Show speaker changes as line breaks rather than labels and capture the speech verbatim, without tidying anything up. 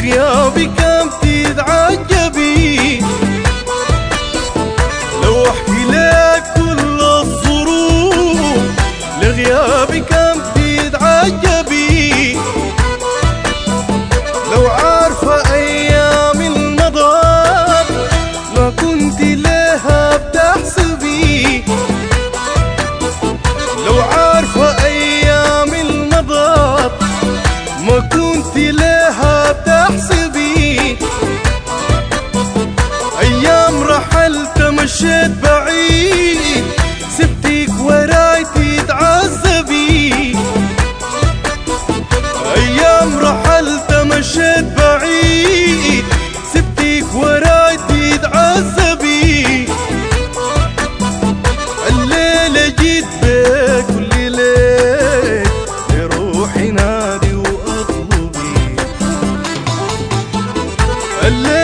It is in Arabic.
لغيابي كم تتعجبي، لو احكي لك كل الظروف لغيابي كم تتعجبي، لو عارفة ايام المضات ما كنت لها بتحسبي، لو عارفة ايام المضات ما كنت لها بتحسبي، ايام رحلت مشيت بعيد سبتك وراي تتعذبي، ايام رحلت مشيت بعيد سبتك وراي تتعذبي، الليلة جيت بك كل ليل لروحي نادي واطلبي، الليلة